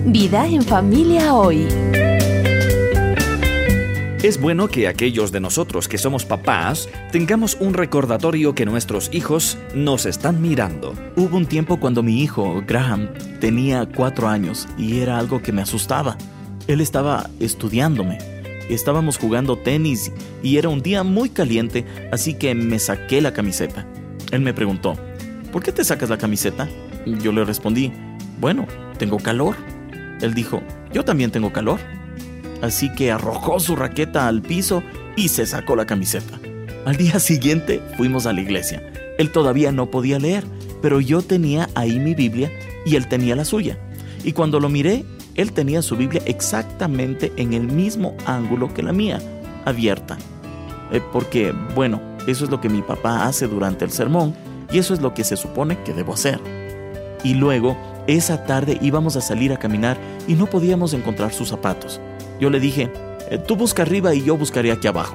Vida en Familia Hoy. Es bueno que aquellos de nosotros que somos papás tengamos un recordatorio que nuestros hijos nos están mirando. Hubo un tiempo cuando mi hijo, Graham, tenía 4 años y era algo que me asustaba. Él estaba estudiándome. Estábamos jugando tenis y era un día muy caliente, así que me saqué la camiseta. Él me preguntó, ¿por qué te sacas la camiseta? Yo le respondí, bueno, tengo calor. Él dijo, yo también tengo calor. Así que arrojó su raqueta al piso y se sacó la camiseta. Al día siguiente fuimos a la iglesia. Él todavía no podía leer, pero yo tenía ahí mi Biblia y él tenía la suya. Y cuando lo miré, él tenía su Biblia exactamente en el mismo ángulo que la mía, abierta. Porque, bueno, eso es lo que mi papá hace durante el sermón y eso es lo que se supone que debo hacer. Y luego, esa tarde íbamos a salir a caminar y no podíamos encontrar sus zapatos. Yo le dije, tú busca arriba y yo buscaré aquí abajo.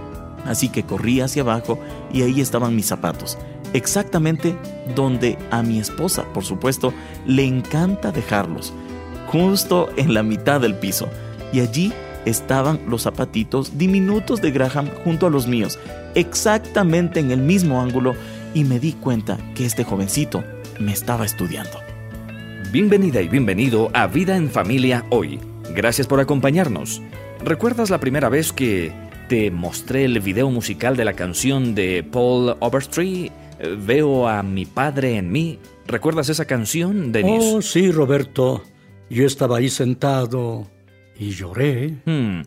Así que corrí hacia abajo y ahí estaban mis zapatos, exactamente donde a mi esposa, por supuesto, le encanta dejarlos, justo en la mitad del piso. Y allí estaban los zapatitos diminutos de Graham junto a los míos, exactamente en el mismo ángulo, y me di cuenta que este jovencito me estaba estudiando. Bienvenida y bienvenido a Vida en Familia Hoy. Gracias por acompañarnos. ¿Recuerdas la primera vez que te mostré el video musical de la canción de Paul Overstreet, Veo a mi padre en mí? ¿Recuerdas esa canción, Denis? Oh, sí, Roberto. Yo estaba ahí sentado y lloré.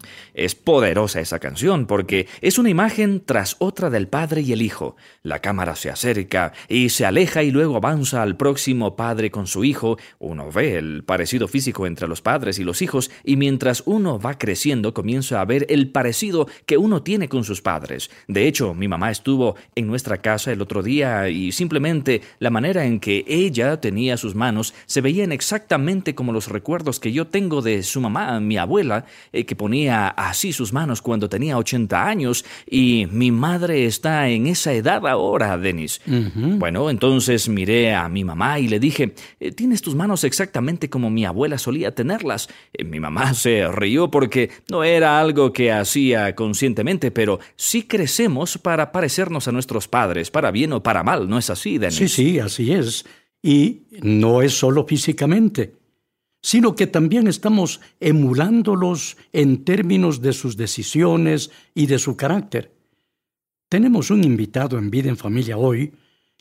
Es poderosa esa canción porque es una imagen tras otra del padre y el hijo. La cámara se acerca y se aleja y luego avanza al próximo padre con su hijo. Uno ve el parecido físico entre los padres y los hijos y mientras uno va creciendo comienza a ver el parecido que uno tiene con sus padres. De hecho, mi mamá estuvo en nuestra casa el otro día y simplemente la manera en que ella tenía sus manos se veían exactamente como los recuerdos que yo tengo de su mamá, mi abuela, que ponía así sus manos cuando tenía 80 años y mi madre está en esa edad ahora, Denis. Bueno, entonces miré a mi mamá y le dije, tienes tus manos exactamente como mi abuela solía tenerlas. Mi mamá se rió porque no era algo que hacía conscientemente, pero sí crecemos para parecernos a nuestros padres, para bien o para mal, ¿no es así, Denis? Sí, así es. Y no es solo físicamente, sino que también estamos emulándolos en términos de sus decisiones y de su carácter. Tenemos un invitado en Vida en Familia Hoy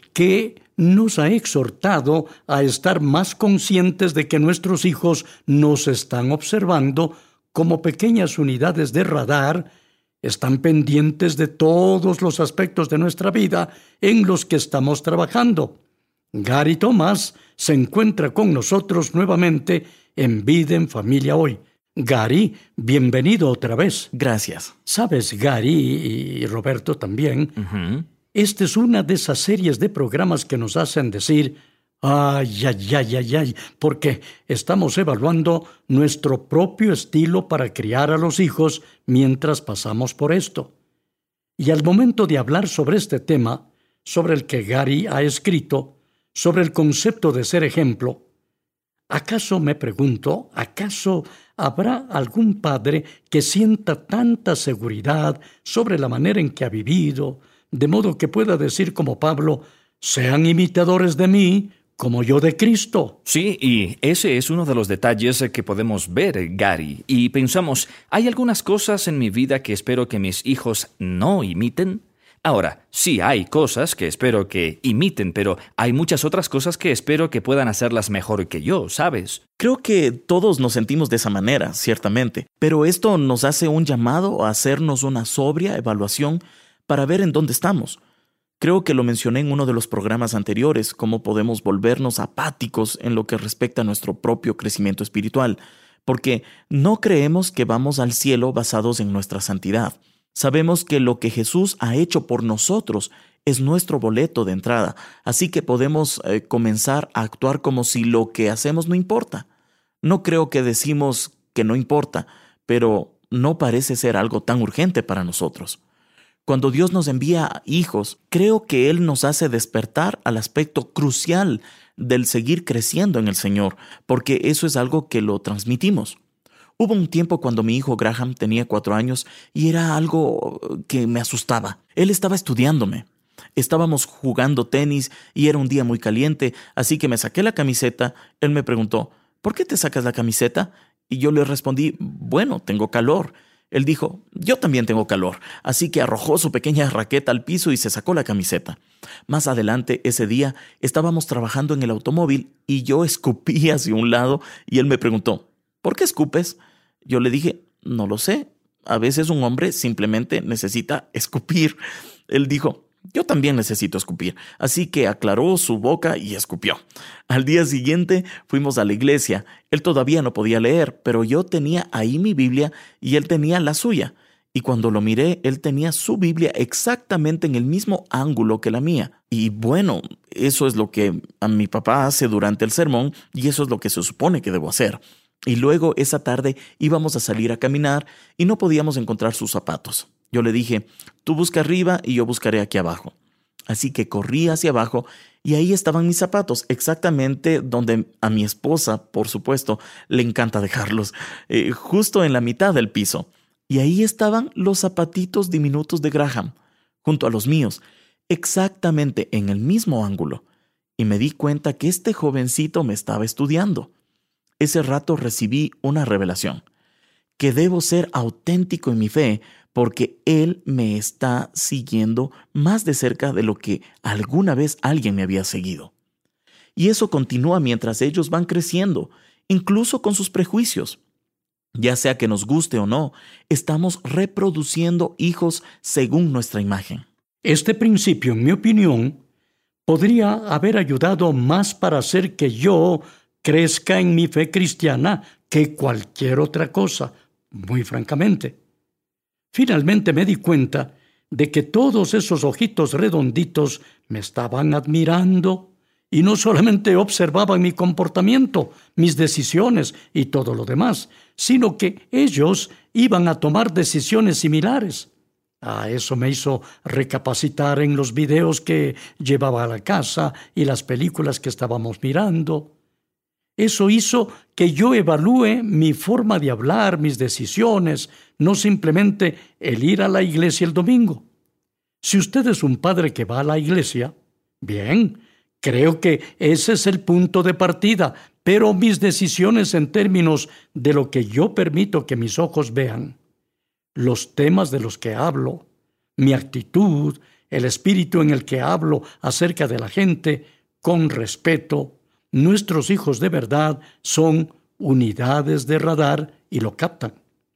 que nos ha exhortado a estar más conscientes de que nuestros hijos nos están observando como pequeñas unidades de radar, están pendientes de todos los aspectos de nuestra vida en los que estamos trabajando. Gary Thomas se encuentra con nosotros nuevamente en Vida en Familia Hoy. Gary, bienvenido otra vez. Gracias. Sabes, Gary y Roberto también, esta es una de esas series de programas que nos hacen decir, ay, porque estamos evaluando nuestro propio estilo para criar a los hijos mientras pasamos por esto. Y al momento de hablar sobre este tema, sobre el que Gary ha escrito, sobre el concepto de ser ejemplo, ¿acaso me pregunto, acaso habrá algún padre que sienta tanta seguridad sobre la manera en que ha vivido, de modo que pueda decir como Pablo, sean imitadores de mí, como yo de Cristo? Sí, y ese es uno de los detalles que podemos ver, Gary. Y pensamos, ¿hay algunas cosas en mi vida que espero que mis hijos no imiten? Ahora, sí hay cosas que espero que imiten, pero hay muchas otras cosas que espero que puedan hacerlas mejor que yo, ¿sabes? Creo que todos nos sentimos de esa manera, ciertamente, pero esto nos hace un llamado a hacernos una sobria evaluación para ver en dónde estamos. Creo que lo mencioné en uno de los programas anteriores, cómo podemos volvernos apáticos en lo que respecta a nuestro propio crecimiento espiritual, porque no creemos que vamos al cielo basados en nuestra santidad. Sabemos que lo que Jesús ha hecho por nosotros es nuestro boleto de entrada, así que podemos comenzar a actuar como si lo que hacemos no importa. No creo que decimos que no importa, pero no parece ser algo tan urgente para nosotros. Cuando Dios nos envía hijos, creo que Él nos hace despertar al aspecto crucial del seguir creciendo en el Señor, porque eso es algo que lo transmitimos. Hubo un tiempo cuando mi hijo Graham tenía 4 años y era algo que me asustaba. Él estaba estudiándome. Estábamos jugando tenis y era un día muy caliente, así que me saqué la camiseta. Él me preguntó, ¿por qué te sacas la camiseta? Y yo le respondí, bueno, tengo calor. Él dijo, yo también tengo calor, así que arrojó su pequeña raqueta al piso y se sacó la camiseta. Más adelante, ese día, estábamos trabajando en el automóvil y yo escupí hacia un lado y él me preguntó, ¿por qué escupes? Yo le dije, no lo sé, a veces un hombre simplemente necesita escupir. Él dijo, yo también necesito escupir, así que aclaró su boca y escupió. Al día siguiente fuimos a la iglesia. Él todavía no podía leer, pero yo tenía ahí mi Biblia y él tenía la suya. Y cuando lo miré, él tenía su Biblia exactamente en el mismo ángulo que la mía. Y bueno, eso es lo que a mi papá hace durante el sermón y eso es lo que se supone que debo hacer. Y luego esa tarde íbamos a salir a caminar y no podíamos encontrar sus zapatos. Yo le dije, tú busca arriba y yo buscaré aquí abajo. Así que corrí hacia abajo y ahí estaban mis zapatos, exactamente donde a mi esposa, por supuesto, le encanta dejarlos, justo en la mitad del piso. Y ahí estaban los zapatitos diminutos de Graham, junto a los míos, exactamente en el mismo ángulo. Y me di cuenta que este jovencito me estaba estudiando. Ese rato recibí una revelación, que debo ser auténtico en mi fe porque Él me está siguiendo más de cerca de lo que alguna vez alguien me había seguido. Y eso continúa mientras ellos van creciendo, incluso con sus prejuicios. Ya sea que nos guste o no, estamos reproduciendo hijos según nuestra imagen. Este principio, en mi opinión, podría haber ayudado más para hacer que yo crezca en mi fe cristiana que cualquier otra cosa, muy francamente. Finalmente me di cuenta de que todos esos ojitos redonditos me estaban admirando y no solamente observaban mi comportamiento, mis decisiones y todo lo demás, sino que ellos iban a tomar decisiones similares. Eso me hizo recapacitar en los videos que llevaba a la casa y las películas que estábamos mirando. Eso hizo que yo evalúe mi forma de hablar, mis decisiones, no simplemente el ir a la iglesia el domingo. Si usted es un padre que va a la iglesia, bien, creo que ese es el punto de partida, pero mis decisiones en términos de lo que yo permito que mis ojos vean, los temas de los que hablo, mi actitud, el espíritu en el que hablo acerca de la gente, con respeto, nuestros hijos de verdad son unidades de radar y lo captan.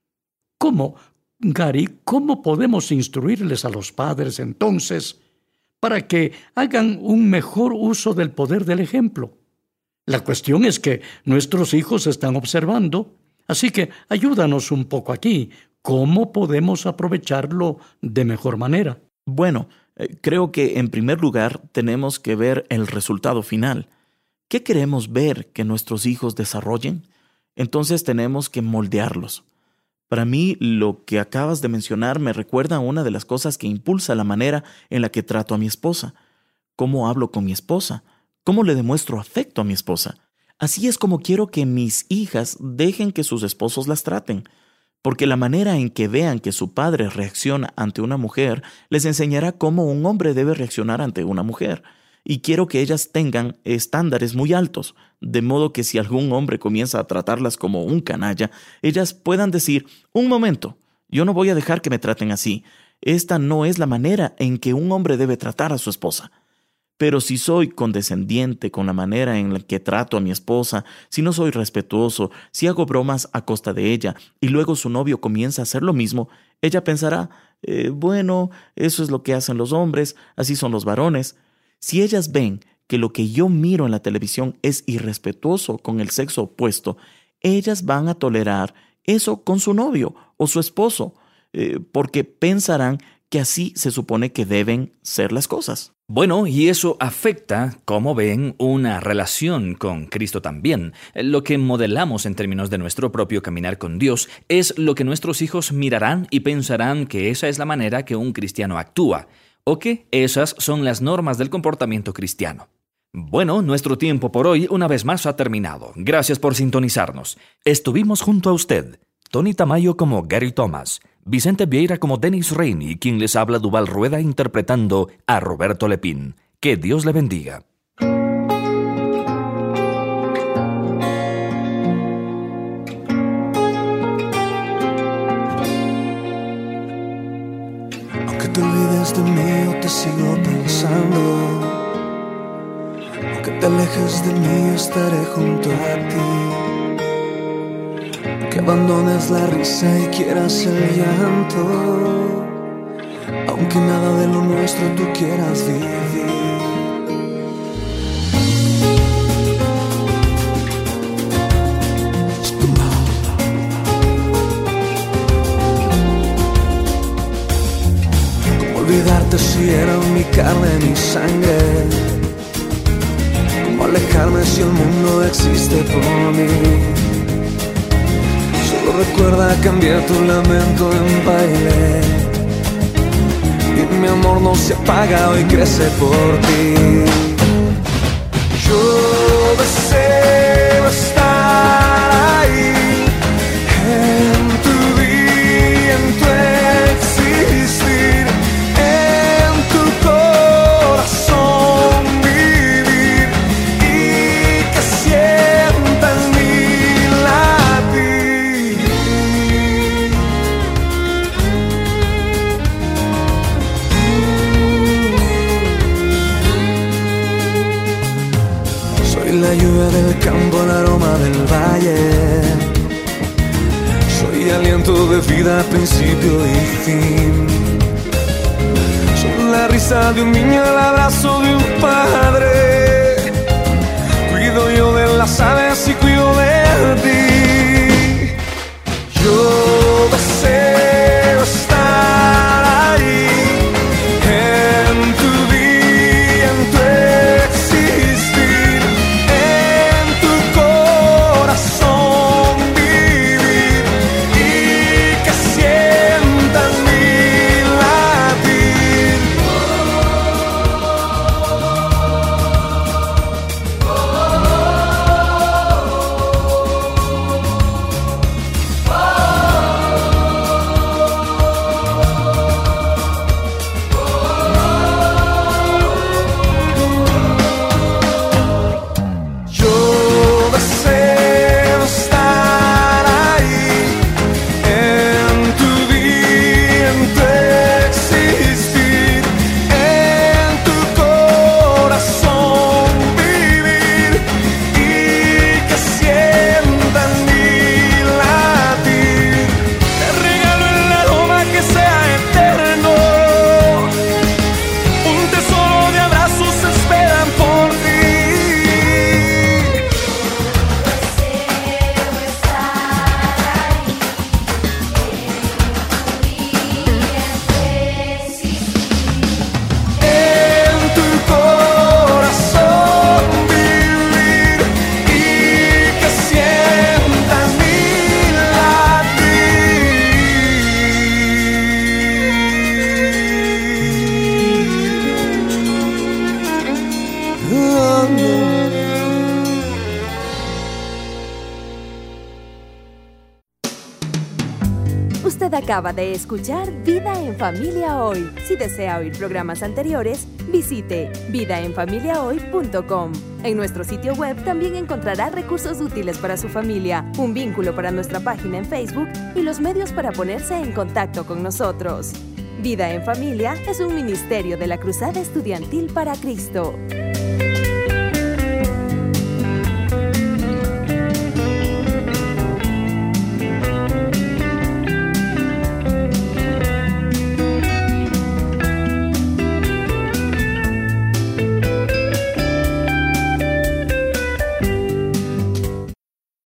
¿Cómo, Gary, cómo podemos instruirles a los padres entonces para que hagan un mejor uso del poder del ejemplo? La cuestión es que nuestros hijos están observando, así que ayúdanos un poco aquí. ¿Cómo podemos aprovecharlo de mejor manera? Bueno, creo que en primer lugar tenemos que ver el resultado final. ¿Qué queremos ver que nuestros hijos desarrollen? Entonces tenemos que moldearlos. Para mí, lo que acabas de mencionar me recuerda a una de las cosas que impulsa la manera en la que trato a mi esposa. ¿Cómo hablo con mi esposa? ¿Cómo le demuestro afecto a mi esposa? Así es como quiero que mis hijas dejen que sus esposos las traten. Porque la manera en que vean que su padre reacciona ante una mujer les enseñará cómo un hombre debe reaccionar ante una mujer. Y quiero que ellas tengan estándares muy altos, de modo que si algún hombre comienza a tratarlas como un canalla, ellas puedan decir, un momento, yo no voy a dejar que me traten así. Esta no es la manera en que un hombre debe tratar a su esposa. Pero si soy condescendiente con la manera en la que trato a mi esposa, si no soy respetuoso, si hago bromas a costa de ella y luego su novio comienza a hacer lo mismo, ella pensará, bueno, eso es lo que hacen los hombres, así son los varones. Si ellas ven que lo que yo miro en la televisión es irrespetuoso con el sexo opuesto, ellas van a tolerar eso con su novio o su esposo, porque pensarán que así se supone que deben ser las cosas. Bueno, y eso afecta, como ven, una relación con Cristo también. Lo que modelamos en términos de nuestro propio caminar con Dios es lo que nuestros hijos mirarán y pensarán que esa es la manera que un cristiano actúa, o que esas son las normas del comportamiento cristiano. Bueno, nuestro tiempo por hoy una vez más ha terminado. Gracias por sintonizarnos. Estuvimos junto a usted, Tony Tamayo como Gary Thomas, Vicente Vieira como Dennis Rainey, quien les habla Duval Rueda interpretando a Roberto Lepín. Que Dios le bendiga. Aunque te olvides de mí, yo te sigo pensando. Aunque te alejes de mí, yo estaré junto a ti. Que abandones la risa y quieras el llanto, aunque nada de lo nuestro tú quieras vivir. ¿Cómo olvidarte si eran mi carne, mi sangre? ¿Cómo alejarme si el mundo existe por mí? Recuerda cambiar tu lamento en baile, y mi amor no se apaga, hoy crece por ti. Yo deseo estar ahí, en tu vida, en tu existir, en tu corazón vivir, y que sientas mi latir. La lluvia del campo, el aroma del valle. Soy aliento de vida, principio y fin. Soy la risa de un niño, el abrazo de un padre. Cuido yo de las aves y cuido de ti. Yo deseo estar ahí, en tu vida, en tu existir, en tu corazón vivir, y que sientas mi latir. Yo deseo estar ahí, en tu vida, en tu existir, en tu corazón vivir, y que sientas mi latir. Te regalo el aroma que sea eterno, un tesoro de abrazos esperan por ti. En tu corazón vivir, y que sientas mi latir. Usted acaba de escuchar Vida en Familia Hoy. Si desea oír programas anteriores, visite vidaenfamiliahoy.com. En nuestro sitio web también encontrará recursos útiles para su familia, un vínculo para nuestra página en Facebook y los medios para ponerse en contacto con nosotros. Vida en Familia es un ministerio de la Cruzada Estudiantil para Cristo.